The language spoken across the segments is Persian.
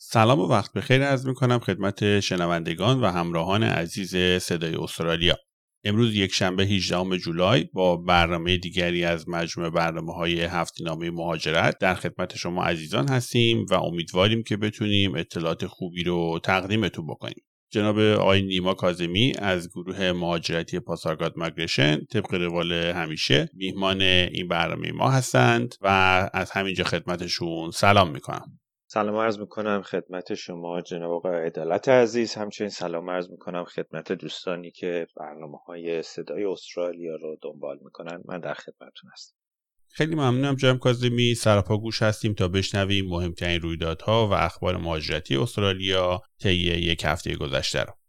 سلام و وقت بخیر عرض می‌کنم خدمت شنوندگان و همراهان عزیز صدای استرالیا. امروز یک شنبه 18 جولای با برنامه دیگری از مجموعه برنامه‌های هفته‌نامه مهاجرت در خدمت شما عزیزان هستیم و امیدواریم که بتونیم اطلاعات خوبی رو تقدیمتون بکنیم. جناب آقای نیما کاظمی از گروه مهاجرتی پاسارگاد مایگریشن طبق روال همیشه میهمان این برنامه ما هستند و از همینجا خدمتشون سلام می‌کنم. سلام عرض میکنم خدمت شما جناب آقای عدالت عزیز. همچنین سلام عرض میکنم خدمت دوستانی که برنامه‌های صدای استرالیا رو دنبال میکنن. من در خدمتتون هستم. خیلی ممنونم جناب کاظمی. سراپا گوش هستیم تا بشنویم مهمترین رویدادها و اخبار مهاجرتی استرالیا طی یک هفته گذشته رو.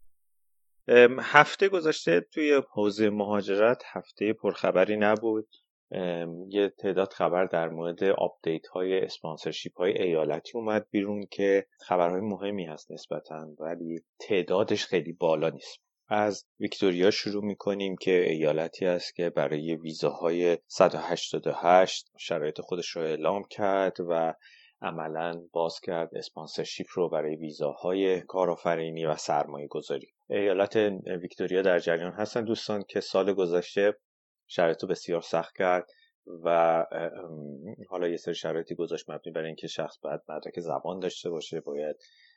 هفته گذشته توی حوزه مهاجرت هفته پرخبری نبود. یه تعداد خبر در مورد آپدیت های اسپانسرشیپ های ایالتی اومد بیرون که خبرهای مهمی هست نسبتاً، ولی تعدادش خیلی بالا نیست. از ویکتوریا شروع میکنیم که ایالتی است که برای ویزاهای 188 شرایط خودش رو اعلام کرد و عملاً باز کرد اسپانسرشیپ رو برای ویزاهای کارآفرینی و سرمایه گذاری. ایالت ویکتوریا در جریان هستن دوستان که سال گذشته شرایط رو بسیار سخت کرد و حالا یه سری شرایطی گذاشت مبنی بر اینکه شخص باید مدرک زبان داشته باشه، باید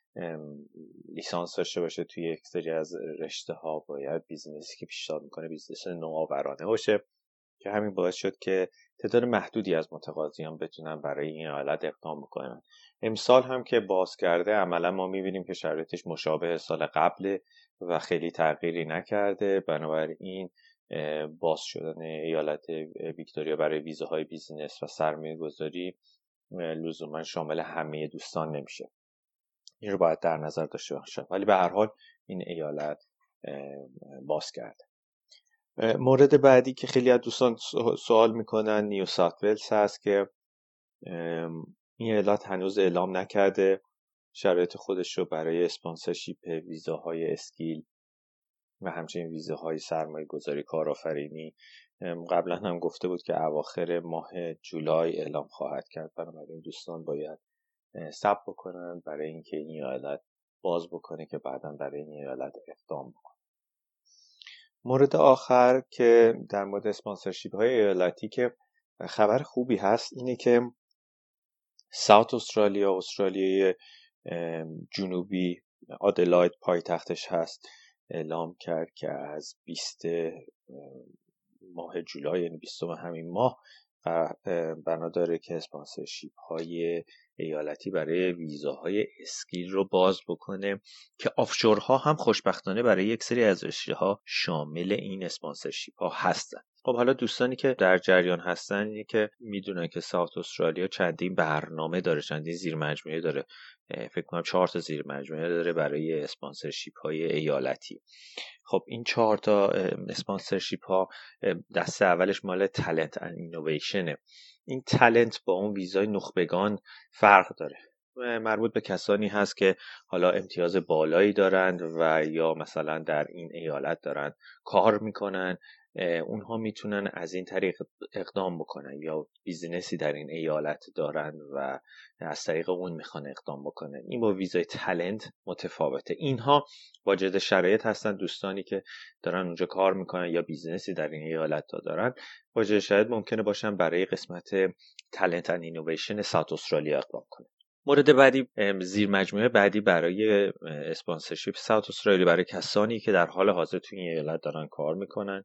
لیسانس داشته باشه توی یک سری از رشته ها، باید بیزینسی که پیشنهاد میکنه بیزینس نوآورانه باشه، که همین باعث شد که تعداد محدودی از متقاضیان بتونن برای این حالت اقدام بکنن. امسال هم که باز کرده عملا ما میبینیم که شرایطش مشابه سال قبل و خیلی تغییری نکرده. بنابراین باز شدن ایالت ویکتوریا برای ویزاهای بیزینس و سرمایه گذاری لزوما شامل همه دوستان نمیشه. این رو باید در نظر داشته باشه، ولی به هر حال این ایالت باز کرده. مورد بعدی که خیلی از دوستان سوال میکنن نیو ساوت ولز هست که این ایالت هنوز اعلام نکرده شرایط خودش رو برای اسپانسرشیپ ویزاهای اسکیل و همچنین ویزاهای سرمایه گذاری کارآفرینی. قبلا هم گفته بود که اواخر ماه جولای اعلام خواهد کرد. بنابراین دوستان باید صبر بکنن برای اینکه این ایالت باز بکنه که بعداً برای این ایالت اقدام بکنه. مورد آخر که در مورد اسپانسرشیپ های ایالتی که خبر خوبی هست اینه که ساوت استرالیای جنوبی، آدلاید پایتختش هست، اعلام کرد که از 20 ماه جولای یعنی 20 همین ماه بنا داره که اسپانسرشیپ های ایالتی برای ویزاهای اسکیل رو باز بکنه که آفشورها هم خوشبختانه برای یک سری از رشته‌ها شامل این اسپانسرشیپ ها هستن. خب حالا دوستانی که در جریان هستن اینه که میدونن که ساوت استرالیا چندین برنامه داره، چندین زیر مجموعه داره، فکر کنم 4 تا زیر مجموعه داره برای اسپانسرشیپ های ایالتی. خب این 4 تا اسپانسرشیپ ها دسته اولش مال تالنت اند اینویشنه. این تالنت با اون ویزای نخبگان فرق داره، مربوط به کسانی هست که حالا امتیاز بالایی دارند و یا مثلا در این ایالت دارن کار میکنن. اونها میتونن از این طریق اقدام بکنن یا بیزینسی در این ایالت دارن و از طریق اون میخوان اقدام بکنن. این با ویزای تالنت متفاوته. اینها واجد شرایط هستن دوستانی که دارن اونجا کار میکنن یا بیزینسی در این ایالت دارن، واجد شرایط ممکنه باشن برای قسمت تالنت اند اینویشن ساوت استرالیا اقدام کنن. مورد بعدی، زیر مجموعه بعدی برای اسپانسرشیپ ساوت استرالیا برای کسانی که در حال حاضر توی این ایالت دارن کار میکنن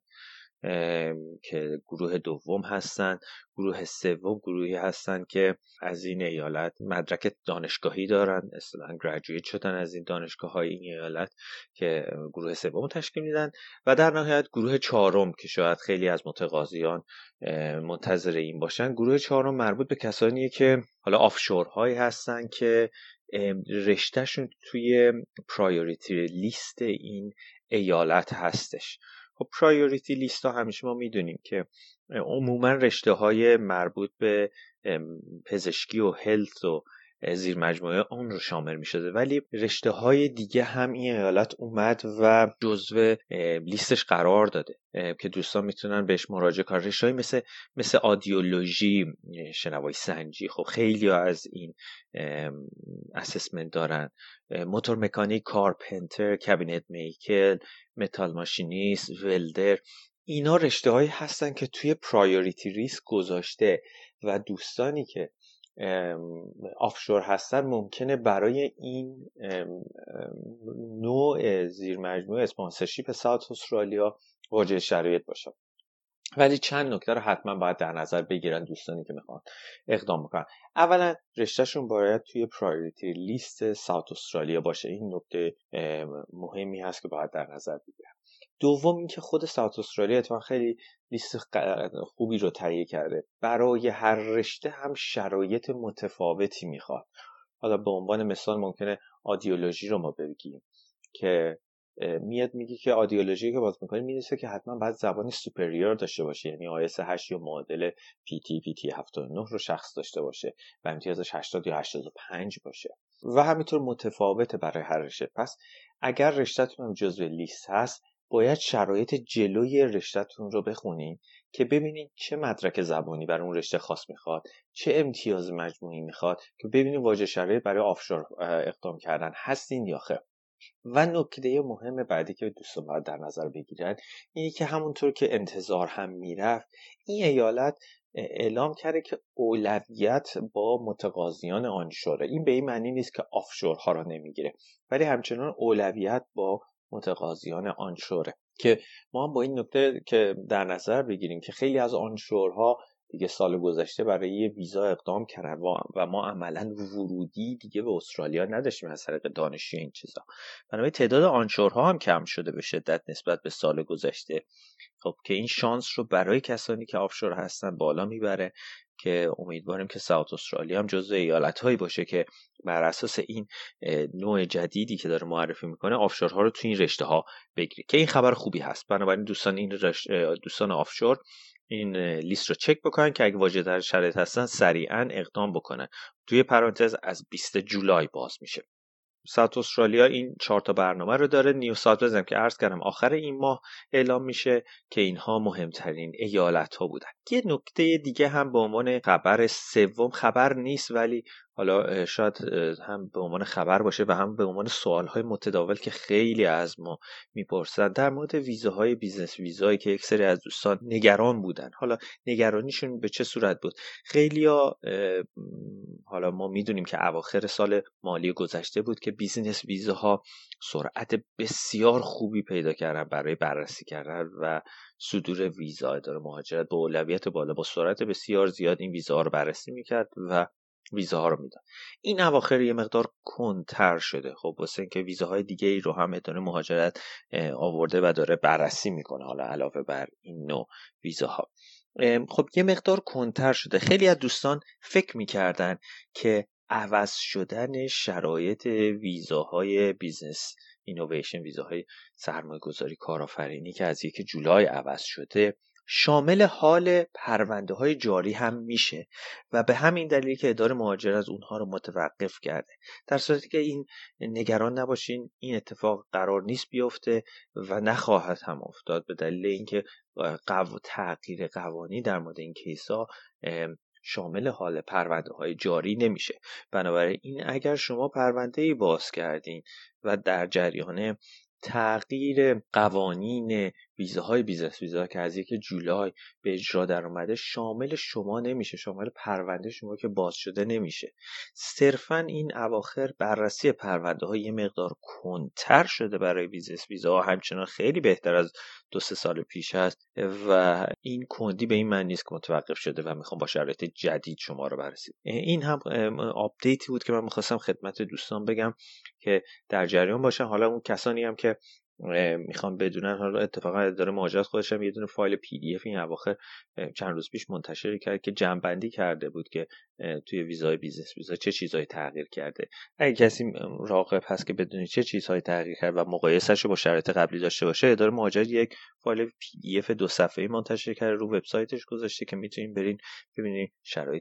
که گروه دوم هستن. گروه سوم گروهی هستن که از این ایالت مدرک دانشگاهی دارن، اصطلاحاً گریجویت شدن از این دانشگاه‌های این ایالت که گروه سوم تشکیل میدن. و در نهایت گروه چهارم که شاید خیلی از متقاضیان منتظر این باشن، گروه چهارم مربوط به کسانیه که حالا آفشورهایی هستن که رشتهشون توی پرایوریتی لیست این ایالت هستش. خب پرایوریتی لیست ها همیشه ما میدونیم که عموما رشته های مربوط به پزشکی و هلت و زیر مجموعه اون رو شامل می‌شده، ولی رشته‌های دیگه هم این ایالت اومد و جزو لیستش قرار داده که دوستان میتونن بهش مراجعه کنن. رشته‌های مثل آدیولوژی، شنوایی سنجی، خب خیلی ها از این اسسمنت دارن، موتور مکانیک، کارپنتر، کابینت میکر، متال ماشینیست، ولدر، اینا رشته‌هایی هستن که توی پرایوریتی ریسک گذاشته و دوستانی که آفشور هستن ممکنه برای این نوع زیر مجموعه اسپانسرشیپ ساوت استرالیا واجد شرایط باشن. ولی چند نکته رو حتما باید در نظر بگیرن دوستانی که میخوان اقدام بکنن. اولا رشتهشون باید توی پرایوریتی لیست ساوت استرالیا باشه، این نکته مهمی هست که باید در نظر بگیرن. دوم اینکه خود ساوت استرالیا اتفاقا خیلی لیست خوبی رو تهیه کرده، برای هر رشته هم شرایط متفاوتی میخواد. حالا به عنوان مثال ممکنه آدیولوژی رو ما بگیم که میاد میگه که آدیولوژی که باز میکنه میرسه که حتما باید زبان سوپریور داشته باشه، یعنی آیس 8 یا معادل PT 79 رو شخص داشته باشه و امتیازش 80 یا 85 باشه و همینطور متفاوته برای هر رشته. پس اگر رشته‌تون هم جزو لیست هست باید شرایط جلوی رشته‌تون رو بخونین که ببینین چه مدرک زبانی برای اون رشته خاص میخواد، چه امتیاز مجموعی میخواد، که ببینین واجد شرایط برای آفشور اقدام کردن هستین یا خیر. و نکته مهم بعدی که دوستان باید در نظر بگیرن اینه که همونطور که انتظار هم میرفت، این ایالت اعلام کرده که اولویت با متقاضیان آنشوره. این به این معنی نیست که آفشورها را نمیگیره، ولی همچنان اولویت با متقاضیان آنشوره، که ما هم با این نکته که در نظر بگیریم که خیلی از آنشورها دیگه سال گذشته برای یه ویزا اقدام کردن و ما عملا ورودی دیگه به استرالیا نداشتیم از طریق دانشجو این چیزا. بنابراین تعداد آنشورها هم کم شده به شدت نسبت به سال گذشته. خب که این شانس رو برای کسانی که آفشور هستن بالا میبره، که امیدواریم که ساوت استرالیا هم جزو ایالت‌هایی باشه که بر اساس این نوع جدیدی که داره معرفی میکنه آفشورها رو تو این رشته‌ها بگیره، که این خبر خوبی هست. بنابراین دوستان آفشور این لیست رو چک بکنن که اگه واجد در شرایط هستن سریعا اقدام بکنن. توی پرانتز از 20 جولای باز میشه. ساوت استرالیا این 4 تا برنامه رو داره. نیو ساوت ولز که عرض کردم آخر این ماه اعلام میشه که اینها مهمترین ایالت ها بودن. یه نکته دیگه هم به عنوان خبر سوم، خبر نیست ولی حالا شاید هم به عنوان خبر باشه و هم به عنوان سوالهای متداول که خیلی از ما میپرسن در مورد ویزاهای بیزنس ویزایی که یک سری از دوستان نگران بودن. حالا نگرانیشون به چه صورت بود؟ خیلیا حالا ما میدونیم که اواخر سال مالی گذشته بود که بیزنس ویزاها سرعت بسیار خوبی پیدا کردن برای بررسی کردن و صدور ویزا. اداره مهاجرت با اولویت بالا با سرعت بسیار زیاد این ویزاها رو بررسی میکرد و ویزاها رو میداد. این اواخر یه مقدار کندتر شده، خب واسه اینکه ویزاهای دیگه ای رو هم اداره مهاجرت آورده و داره بررسی میکنه، حالا علاوه بر این نوع ویزاها. خب یه مقدار کندتر شده. خیلی از دوستان فکر میکردن که عوض شدن شرایط ویزاهای بیزنس اینویشن، ویزاهای سرمایه گذاری کارآفرینی که از 1 جولای عوض شده، شامل حال پرونده های جاری هم میشه و به همین دلیل که اداره مهاجرت از اونها رو متوقف کرده. در صورتی که این نگران نباشین، این اتفاق قرار نیست بیفته و نخواهد هم افتاد، به دلیل اینکه تغییر قوانین در مورد این کیسا شامل حال پرونده های جاری نمیشه. بنابراین اگر شما پرونده ای باز کردین و در جریان تغییر قوانین ویزاهای بیزنس ویزا که از 1 جولای به اجرا در اومده شامل شما نمیشه، شامل پرونده شما که باز شده نمیشه. صرفا این اواخر بررسی پرونده های یه مقدار کندتر شده برای بیزنس ویزا، همچنان خیلی بهتر از 2-3 سال پیش هست و این کندی به این معنی نیست که متوقف شده و میخوام با شرایط جدید شما رو بررسی. این هم آپدیتی بود که من میخواستم خدمت دوستان بگم که در جریان باشن. حالا اون کسانی هم که میخوان بدونن، حالا اتفاقا اداره مهاجرت خودش هم یه دونه فایل PDF این اواخر چند روز پیش منتشر کرد که جمع‌بندی کرده بود که توی ویزای بیزنس ویزا چه چیزهایی تغییر کرده. اگه کسی راغب هست که بدونی چه چیزهایی تغییر کرد و مقایسه‌اش رو با شرایط قبلی داشته باشه، اداره مهاجرت یک فایل PDF 2 صفحه‌ای منتشر کرده، رو وبسایتش گذاشته که میتونین برین ببینین شرایط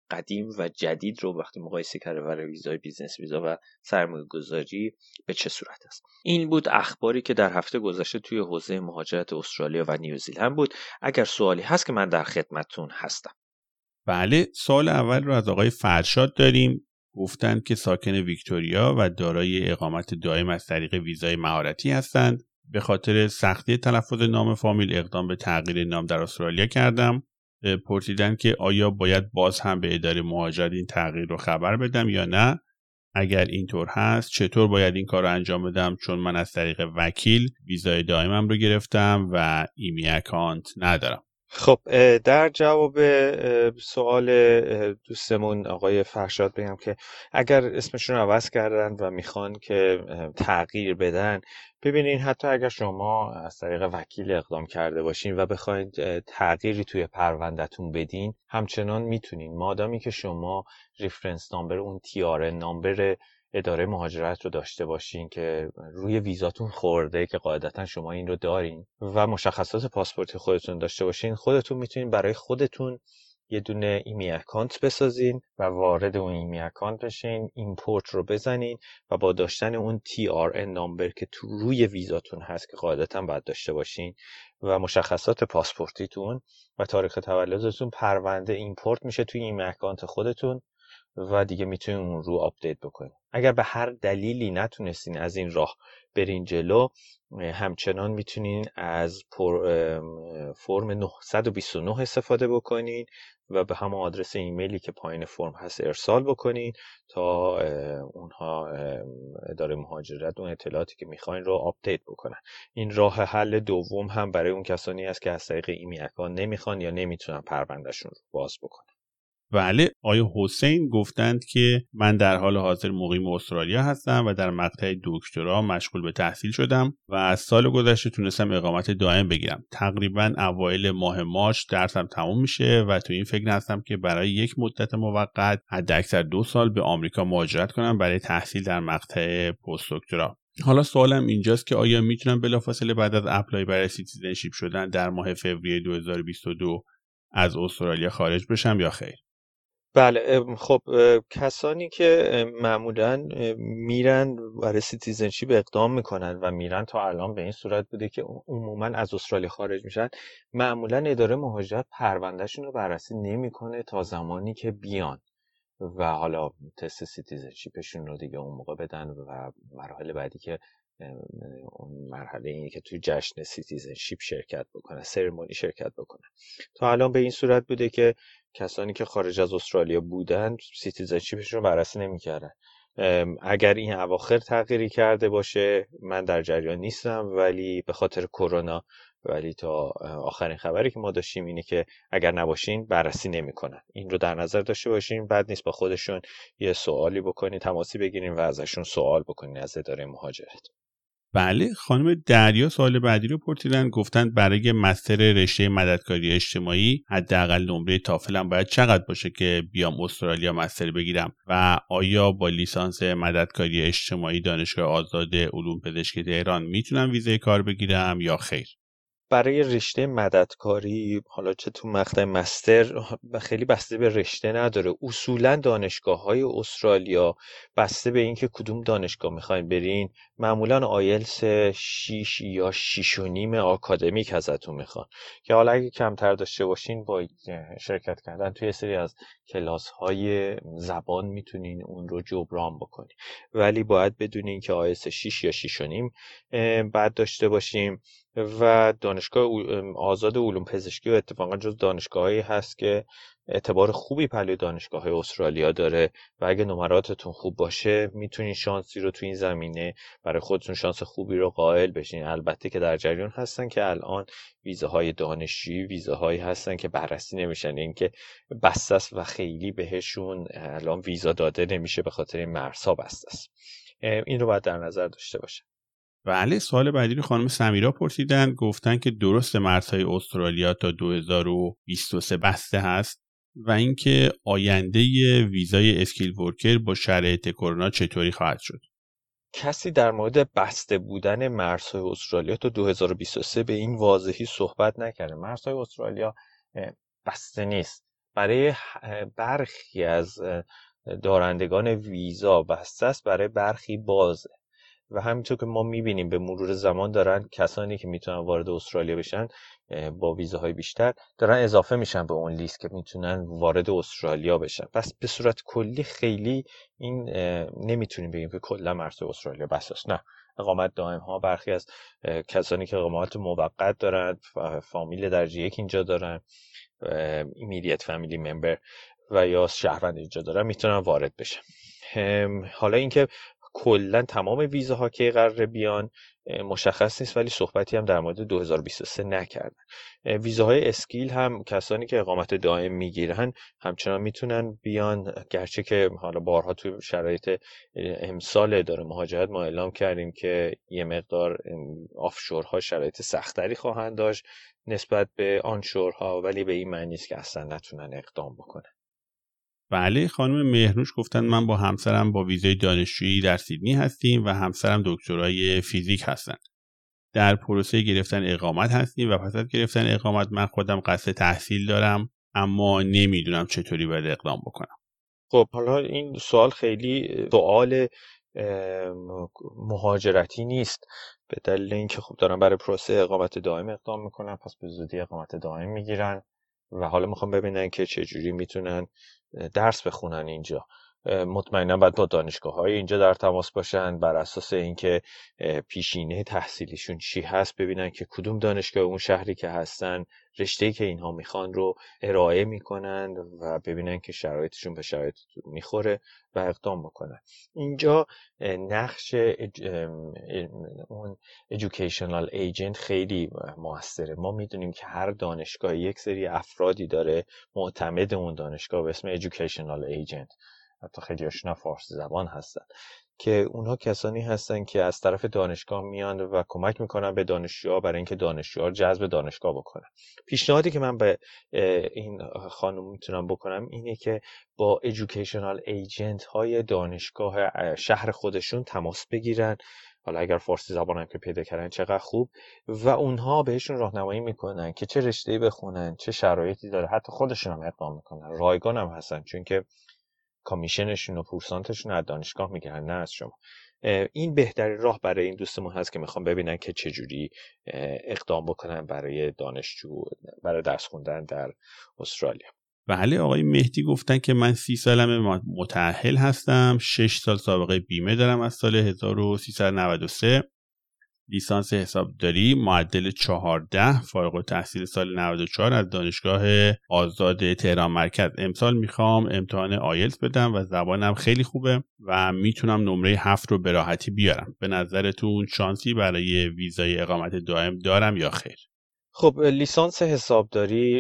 قدیم و جدید رو وقتی مقایسه کرده برای ویزای بیزنس ویزا و سرمایه‌گذاری به چه صورت است. این بود اخباری که در هفته گذشته توی حوزه مهاجرت استرالیا و نیوزیلند بود. اگر سوالی هست که من در خدمتتون هستم. بله، سوال اول رو از آقای فرشاد داریم. گفتند که ساکن ویکتوریا و دارای اقامت دائم از طریق ویزای مهارتی هستند. به خاطر سختی تلفظ نام فامیل اقدام به تغییر نام در استرالیا کردم. پرسیدن که آیا باید باز هم به اداره مهاجرت این تغییر رو خبر بدم یا نه؟ اگر اینطور هست چطور باید این کار رو انجام بدم، چون من از طریق وکیل ویزای دائمم رو گرفتم و ایمی اکانت ندارم. خب در جواب سوال دوستمون آقای فرشاد بگم که اگر اسمشون رو عوض کردن و میخوان که تغییر بدن، ببینین حتی اگر شما از طریق وکیل اقدام کرده باشین و بخواید تغییری توی پروندهتون بدین، همچنان میتونین، مادامی که شما ریفرنس نامبر، اون TRN نامبر اداره مهاجرت رو داشته باشین که روی ویزاتون خورده، که قاعدتا شما این رو دارین، و مشخصات پاسپورت خودتون داشته باشین، خودتون میتونین برای خودتون یه دونه ایمی اکانت بسازین و وارد اون ایمی اکانت بشین، ایمپورت رو بزنین و با داشتن اون TRN نامبر که تو روی ویزاتون هست که قاعدتا باید داشته باشین و مشخصات پاسپورتیتون و تاریخ تولدتون، پرونده ایمپورت میشه توی ایمی اکانت خودتون و دیگه میتونین اون رو آپدیت بکنین. اگر به هر دلیلی نتونستین از این راه برین جلو، همچنان میتونین از فرم 929 استفاده بکنین و به همون آدرس ایمیلی که پایین فرم هست ارسال بکنین تا اونها اداره مهاجرت اون اطلاعاتی که میخواین رو آپدیت بکنن. این راه حل دوم هم برای اون کسانی است که از طریق ایمی اکانت نمیخوان یا نمیتونن پروندهشون رو باز بکنن. بله، آقای حسین گفتند که من در حال حاضر مقیم استرالیا هستم و در مقطع دکترا مشغول به تحصیل شدم و از سال گذشته تونستم اقامت دائم بگیرم. تقریبا اوایل ماه مارس درسم تموم میشه و تو این فکر هستم که برای یک مدت موقت حداکثر 2 سال به آمریکا مهاجرت کنم برای تحصیل در مقطع پست دکترا. حالا سوالم اینجاست که آیا میتونم بلافاصله بعد از اپلای برای سیتیزنشیپ شدن در ماه فوریه 2022 از استرالیا خارج بشم یا خیر؟ بله، خب کسانی که معمولاً میرن برای سیتیزنشیپ اقدام میکنن و میرن، تا الان به این صورت بوده که عموماً از استرالیا خارج میشن، معمولاً اداره مهاجرت پروندهشون رو بررسی نمیکنه تا زمانی که بیان و حالا تست سیتیزنشیپشون رو دیگه اون موقع بدن و مراحل بعدی که اون مرحله اینه که توی جشن سیتیزنشیپ شرکت بکنن، سرمونی شرکت بکنن. تا الان به این صورت بوده که کسانی که خارج از استرالیا بودن سیتیزنشیپشون رو بررسی نمی‌کردن. اگر این اواخر تغییری کرده باشه من در جریان نیستم، ولی به خاطر کرونا، ولی تا آخرین خبری که ما داشتیم اینه که اگر نباشین بررسی نمی‌کنن. این رو در نظر داشته باشین. بعد نیست با خودشون یه سوالی بکنین، تماسی بگیرین و ازشون سوال بکنین از اداره مهاجرت. بله، خانم دریا سوال بعدی رو پرسیدن. گفتند برای مستر رشته مددکاری اجتماعی حداقل نمره تافلم باید چقدر باشه که بیام استرالیا مستر بگیرم و آیا با لیسانس مددکاری اجتماعی دانشگاه آزاد علوم پزشکی تهران میتونم ویزای کار بگیرم یا خیر؟ برای رشته مددکاری، حالا چه تو مقطع مستر، خیلی بسته به رشته نداره. اصولا دانشگاه‌های استرالیا بسته به اینکه کدوم دانشگاه میخواین برین، معمولا آیلتس 6 یا 6.5 آکادمیک ازتون میخوان، که حالا اگه کمتر داشته باشین با شرکت کردن توی سری از کلاس‌های زبان میتونین اون رو جبران بکنین، ولی باید بدونین که آیلتس 6 یا 6.5 بعد داشته باشیم. و دانشگاه آزاد علوم پزشکی و اتفاقا جز دانشگاهایی هست که اعتبار خوبی پهلوی دانشگاه‌های استرالیا داره و اگه نمراتتون خوب باشه میتونین شانسی رو تو این زمینه برای خودتون، شانس خوبی رو قائل بشین. البته که در جریان هستن که الان ویزاهای دانشجویی ویزاهایی هستن که بررسی نمیشن، اینکه بسته است و خیلی بهشون الان ویزا داده نمیشه به خاطر این مرزها بسته است. این رو باید در نظر داشته باشه. بله، سوال بعدی رو خانم سمیرا پرسیدن. گفتن که درست مرزهای استرالیا تا 2023 بسته هست و اینکه آینده ویزای اسکیل ورکر با شرایط کرونا چطوری خواهد شد؟ کسی در مورد بسته بودن مرزهای استرالیا تا 2023 به این واضحی صحبت نکرده. مرزهای استرالیا بسته نیست. برای برخی از دارندگان ویزا بسته است، برای برخی بازه. و همینطور که ما میبینیم به مرور زمان دارن کسانی که میتونن وارد استرالیا بشن با ویزاهای بیشتر دارن اضافه میشن به اون لیست که میتونن وارد استرالیا بشن. پس به صورت کلی خیلی این نمیتونیم بگیم که کلا مرزهای استرالیا بس است. نه، اقامت دائم ها، برخی از کسانی که اقامت موقت دارن، فامیل درجه یک اینجا دارن، ایمیدیت فامیلی ممبر و یا شهروند اینجا دارن، میتونن وارد بشن. حالا اینکه کلا تمام ویزاها که قراره بیان مشخص نیست، ولی صحبتی هم در مورد 2023 نکردن. ویزاهای اسکیل هم کسانی که اقامت دائم میگیرن همچنان میتونن بیان، گرچه که حالا بارها توی شرایط امسال اداره مهاجرت ما اعلام کردیم که یه مقدار آفشورها شرایط سختری خواهند داشت نسبت به آنشورها، ولی به این معنی نیست که اصلا نتونن اقدام بکنن. بله، خانم مهرنوش گفتن من با همسرم با ویزای دانشجویی در سیدنی هستیم و همسرم دکترای فیزیک هستن. در پروسه گرفتن اقامت هستیم و پس از گرفتن اقامت من خودم قصد تحصیل دارم، اما نمیدونم چطوری باید اقدام بکنم. خب حالا این سوال خیلی سوال مهاجرتی نیست، به دلیل اینکه خب دارن برای پروسه اقامت دائم اقدام میکنن، پس به زودی اقامت دائم میگیرن و حالا میخوام ببینن که چجوری میتونن درس بخونن اینجا. مطمئنا باید با دانشگاه‌های اینجا در تماس باشن، بر اساس اینکه پیشینه تحصیلیشون چی هست ببینن که کدوم دانشگاه اون شهری که هستن رشته‌ای که اینها میخوان رو ارائه میکنن و ببینن که شرایطشون به شرایط میخوره و اقدام بکنن. اینجا نقش اون educational agent خیلی موثره. ما میدونیم که هر دانشگاه یک سری افرادی داره معتمد اون دانشگاه به اسم educational agent، حتی خیلی هاشون فارسی زبان هستن، که اونها کسانی هستن که از طرف دانشگاه میان و کمک میکنن به دانشجوها برای اینکه دانشجوها جذب دانشگاه بکنن. پیشنهادی که من به این خانم میتونم بکنم اینه که با educational agent های دانشگاه شهر خودشون تماس بگیرن، حالا اگر فارسی زبان هم که پیدا کردن چقدر خوب، و اونها بهشون راهنمایی میکنن که چه رشته‌ای بخونن، چه شرایطی داره، حتی خودشون هم اقدام میکنن، رایگان هم هستن، چون که کامیشنشون و پورسانتشون از دانشگاه میگیرن نه از شما. این بهترین راه برای این دوستمون هست که میخوام ببینن که چجوری اقدام بکنن برای دانشجو برای درس خوندن در استرالیا. بله، آقای مهدی گفتن که من 30 سالمه، متأهل هستم، 6 سال سابقه بیمه دارم از سال 1393، لیسانس حسابداری معدل 14، فارغ التحصیل سال 94 از دانشگاه آزاد تهران مرکز. امسال میخوام امتحان آیلتس بدم و زبانم خیلی خوبه و میتونم نمره 7 رو به راحتی بیارم. به نظرتون شانسی برای ویزای اقامت دائم دارم یا خیر؟ خب لیسانس حسابداری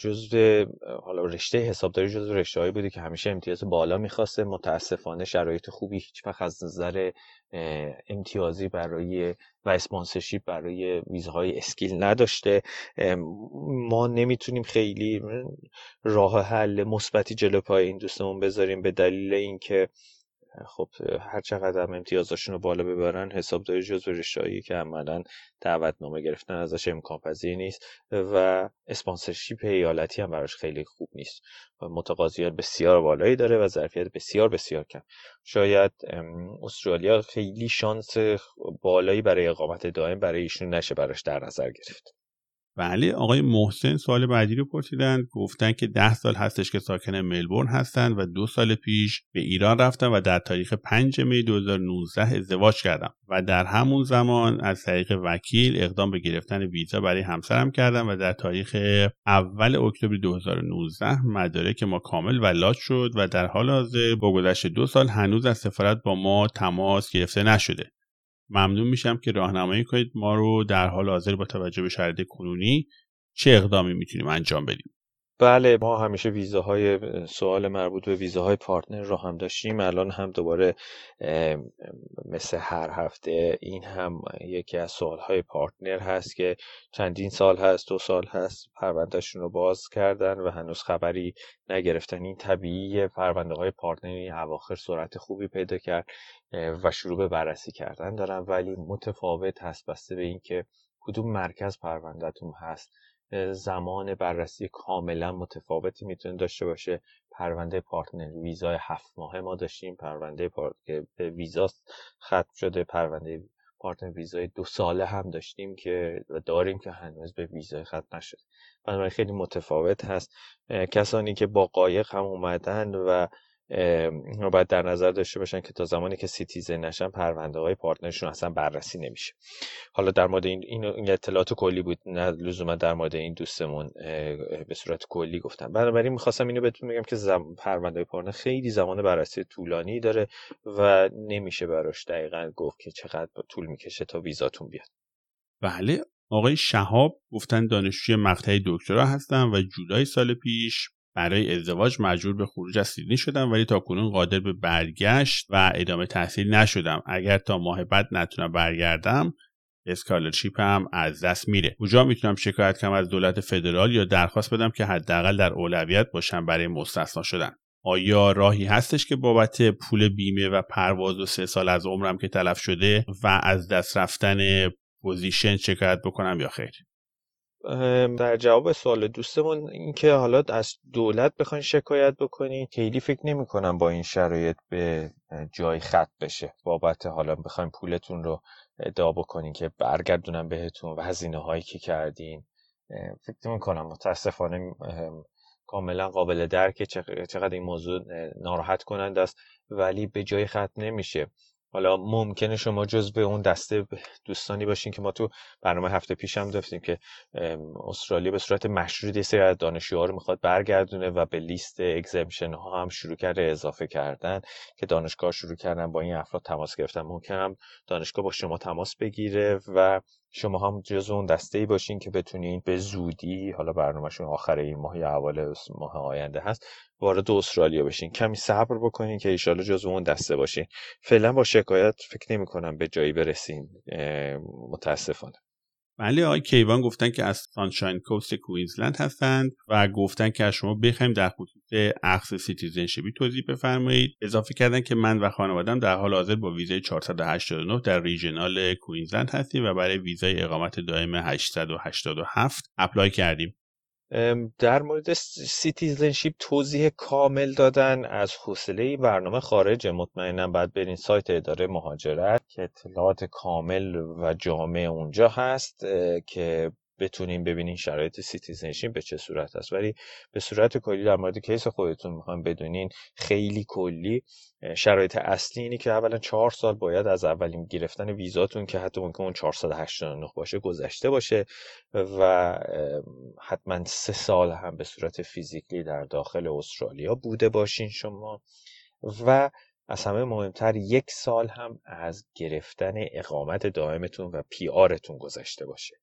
حالا رشته حسابداری جزو رشته‌هایی بوده که همیشه امتیاز بالا می‌خواسته. متاسفانه شرایط خوبی هیچ وقت از نظر امتیازی برای و اسپانسرشیپ برای ویزاهای اسکیل نداشته. ما نمیتونیم خیلی راه حل مثبتی جلو پای این دوستمون بذاریم، به دلیل اینکه خب هر چقدر هم امتیازشون رو بالا ببرن، حسابداری جزو رشته‌ای که عملاً دعوتنامه گرفتن ازش امکان پذیر نیست و اسپانسرشیپ ایالتی هم براش خیلی خوب نیست. متقاضیات بسیار بالایی داره و ظرفیت بسیار بسیار کم. شاید استرالیا خیلی شانس بالایی برای اقامت دائم برای ایشون نشه براش در نظر گرفت. بله، آقای محسن سوال بعدی رو پرسیدن، گفتن که 10 سال هستش که ساکن ملبورن هستن و 2 سال پیش به ایران رفتن و در تاریخ 5 می 2019 ازدواج کردم و در همون زمان از طریق وکیل اقدام به گرفتن ویزا برای همسرم کردم و در تاریخ اول اکتبر 2019 مدارک ما کامل و لاچ شد و در حال حاضر با گذشت 2 سال هنوز از سفارت با ما تماس گرفته نشده. ممنون میشم که راهنمایی کنید ما رو در حال حاضر با توجه به شرایط کنونی چه اقدامی میتونیم انجام بدیم. بله، ما همیشه ویزاهای سوال مربوط به ویزاهای پارتنر رو هم داشتیم. الان هم دوباره مثل هر هفته این هم یکی از سوالهای پارتنر هست که چندین سال هست، 2 سال هست پروندهشون رو باز کردن و هنوز خبری نگرفتن. این طبیعیه، پرونده های پارتنری اواخر سرعت خوبی پیدا کرد و شروع به بررسی کردن دارن، ولی متفاوت هست بسته به این که کدوم مرکز پروندهتون هست زمان بررسی کاملا متفاوتی میتونه داشته باشه. پرونده پارتنر ویزای 7 ماهه ما داشتیم، پرونده که به ویزا ختم شده، پرونده پارتنر ویزای 2 ساله هم داشتیم که داریم که هنوز به ویزای ختم نشده. بنابراین خیلی متفاوت هست. کسانی که با قایق هم اومدن و باید در نظر داشته باشن که تا زمانی که سیتیزن نشن پرونده های پارتنرشون اصلا بررسی نمیشه. حالا در مورد این اطلاعات کلی بود، نه لزوما در مورد این دوستمون به صورت کلی گفتم. بنابراین میخواستم اینو بهتون بگم که پرونده های پارتنر خیلی زمان بررسی طولانی داره و نمیشه براش دقیقاً گفت که چقدر طول میکشه تا ویزاتون بیاد. بله، آقای شهاب گفتن دانشجوی مقطع دکترا هستن و جولای سال پیش برای ازدواج مجبور به خروج از سیدنی شدم، ولی تاکنون قادر به برگشت و ادامه تحصیل نشدم. اگر تا ماه بعد نتونم برگردم اسکالرشیپ هم از دست میره. کجا میتونم شکایت کنم از دولت فدرال یا درخواست بدم که حداقل در اولویت باشم برای مستثنا شدن؟ آیا راهی هستش که بابت پول بیمه و پرواز و 3 سال از عمرم که تلف شده و از دست رفتن پوزیشن شکایت بکنم یا خیر؟ در جواب سوال دوستمون این که حالا از دولت بخواین شکایت بکنین، خیلی فکر نمی کنم با این شرایط به جای خط بشه. بابت حالا بخواین پولتون رو ادعا بکنین که برگردونم بهتون و هزینه هایی که کردین، فکر نمی کنم. متاسفانه کاملا قابل درکه چقدر این موضوع ناراحت کننده است، ولی به جای خط نمیشه. حالا ممکنه شما جزو اون دسته دوستانی باشین که ما تو برنامه هفته پیش هم داشتیم که استرالیا به صورت مشروط یه سری از دانشجوها رو میخواد برگردونه و به لیست اگزمشن ها هم شروع کرده اضافه کردن که دانشگاه شروع کردن با این افراد تماس گرفتن. ممکنه هم دانشگاه با شما تماس بگیره و شما هم جزو اون دسته‌ای باشین که بتونین به زودی، حالا برنامه‌شون آخر این ماه یا اول ماه آینده هست، وارد استرالیا بشین. کمی صبر بکنین که ان شاءالله جزو اون دسته باشین. فعلا با شکایت فکر نمی‌کنم به جایی برسین، متاسفانه. بله، آقای کیوان گفتن که از سانشاین کوست کوینزلند هستند و گفتن که از شما بخوایم در خصوص اخذ سیتیزنشیپی توضیح بفرمایید. اضافه کردن که من و خانواده‌ام در حال حاضر با ویزای 489 در ریژنال کوینزلند هستیم و برای ویزای اقامت دائم 887 اپلای کردیم. در مورد سیتیزنشیپ توضیح کامل دادن از حوصله برنامه خارج. مطمئنا باید برین سایت اداره مهاجرت که اطلاعات کامل و جامع اونجا هست که بتونین ببینین شرایط سیتیزنشیپ به چه صورت است. ولی به صورت کلی در مورد کیس خودتون میخوام بدونین، خیلی کلی شرایط اصلی اینی که اولا 4 سال باید از اولین گرفتن ویزاتون که حتی ممکن اون 489 باشه گذشته باشه و حتما 3 سال هم به صورت فیزیکلی در داخل استرالیا بوده باشین شما و از همه مهمتر 1 سال هم از گرفتن اقامت دائمتون و پی آرتون گذشته باشه.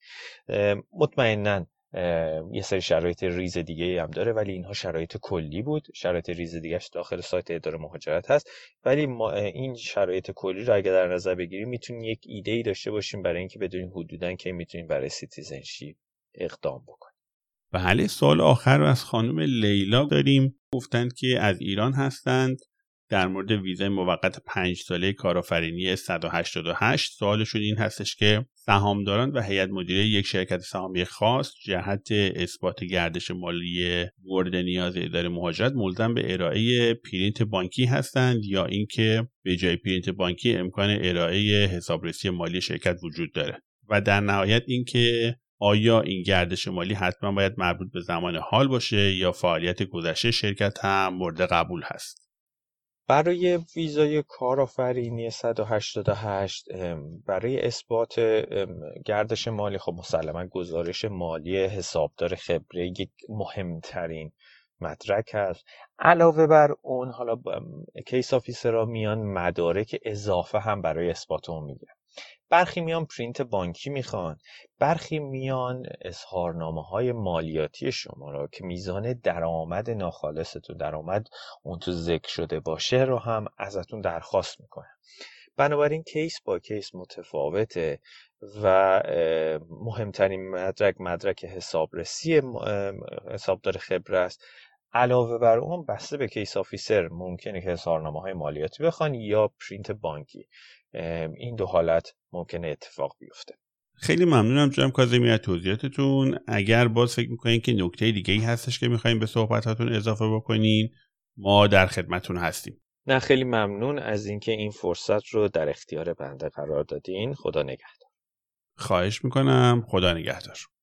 مطمئناً یه سری شرایط ریز دیگه هم داره ولی اینها شرایط کلی بود. شرایط ریز دیگهش داخل سایت اداره مهاجرت هست، ولی ما این شرایط کلی رو اگه در نظر بگیریم میتونیم یک ایده‌ای داشته باشیم برای اینکه بدونیم حدوداً که میتونیم برای سیتیزنشیپ اقدام بکنیم. بله، سوال آخر رو از خانم لیلا داریم. گفتند که از ایران هستند، در مورد ویزای موقت 5 ساله کارآفرینی 188. سوالشون این هستش که سهامداران و هیئت مدیره یک شرکت سهامی خاص جهت اثبات گردش مالی مورد نیاز اداره مهاجرت ملزم به ارائه پرینت بانکی هستند یا اینکه به جای پرینت بانکی امکان ارائه حسابرسی مالی شرکت وجود داره؟ و در نهایت اینکه آیا این گردش مالی حتما باید مربوط به زمان حال باشه یا فعالیت گذشته شرکت هم مورد قبول هست؟ برای ویزای کارآفرینی 188 برای اثبات گردش مالی، خب مسلما گزارش مالی حسابدار خبره یک مهمترین مدرک هست. علاوه بر اون حالا کیس آفیسرها میان مدارک اضافه هم برای اثبات اون میگیرن. برخی میان پرینت بانکی میخوان، برخی میان اظهارنامه‌های مالیاتی شما را که میزان درآمد ناخالصتون، درآمد اون تو ذکر شده باشه رو هم ازتون درخواست میکنن. بنابراین کیس با کیس متفاوته و مهمترین مدرک حسابرسی حسابدار خبره است. علاوه بر اون بسته به کیس آفیسر ممکنه که اظهارنامه‌های مالیاتی بخوان یا پرینت بانکی. این دو حالت ممکنه اتفاق بیفته. خیلی ممنونم جناب کاظمی از توضیحاتتون. اگر باز فکر میکنین که نکته دیگه‌ای هستش که میخواین به صحبتاتون اضافه بکنین، ما در خدمتتون هستیم. نه خیلی ممنون از اینکه این فرصت رو در اختیار بنده قرار دادین. خدا نگهدار. خواهش میکنم. خدا نگهدار.